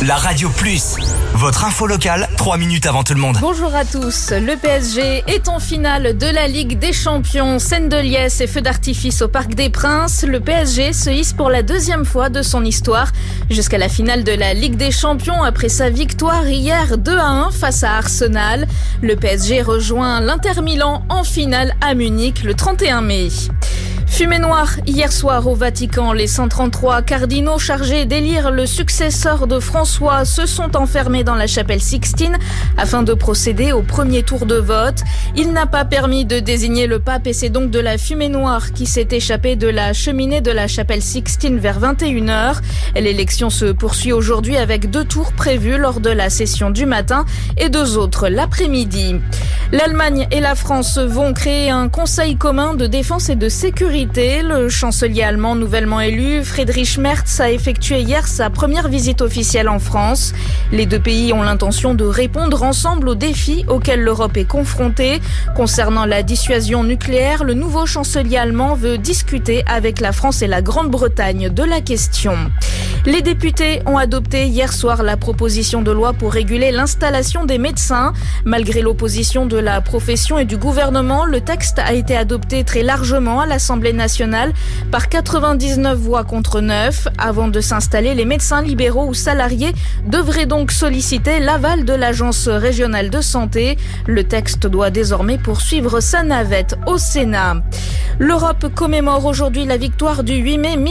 La Radio Plus, votre info locale, 3 minutes avant tout le monde. Bonjour à tous. Le PSG est en finale de la Ligue des Champions. Scène de liesse et feux d'artifice au Parc des Princes. Le PSG se hisse pour la deuxième fois de son histoire jusqu'à la finale de la Ligue des Champions après sa victoire hier 2-1 face à Arsenal. Le PSG rejoint l'Inter Milan en finale à Munich le 31 mai. Fumée noire hier soir au Vatican. Les 133 cardinaux chargés d'élire le successeur de François se sont enfermés dans la chapelle Sixtine afin de procéder au premier tour de vote. Il n'a pas permis de désigner le pape et c'est donc de la fumée noire qui s'est échappée de la cheminée de la chapelle Sixtine vers 21h. L'élection se poursuit aujourd'hui avec 2 tours prévus lors de la session du matin et 2 autres l'après-midi. L'Allemagne et la France vont créer un conseil commun de défense et de sécurité. Le chancelier allemand nouvellement élu, Friedrich Merz, a effectué hier sa première visite officielle en France. Les 2 pays ont l'intention de répondre ensemble aux défis auxquels l'Europe est confrontée. Concernant la dissuasion nucléaire, le nouveau chancelier allemand veut discuter avec la France et la Grande-Bretagne de la question. Les députés ont adopté hier soir la proposition de loi pour réguler l'installation des médecins. Malgré l'opposition de la profession et du gouvernement, le texte a été adopté très largement à l'Assemblée nationale par 99 voix contre 9. Avant de s'installer, les médecins libéraux ou salariés devraient donc solliciter l'aval de l'Agence régionale de santé. Le texte doit désormais poursuivre sa navette au Sénat. L'Europe commémore aujourd'hui la victoire du 8 mai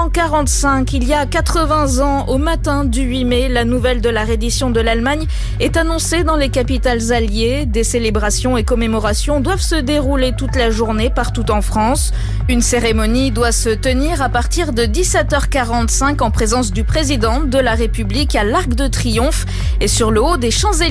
1945. Il y a 80 ans, au matin du 8 mai, la nouvelle de la reddition de l'Allemagne est annoncée dans les capitales alliées. Des célébrations et commémorations doivent se dérouler toute la journée partout en France. Une cérémonie doit se tenir à partir de 17h45 en présence du président de la République à l'Arc de Triomphe et sur le haut des Champs-Élysées.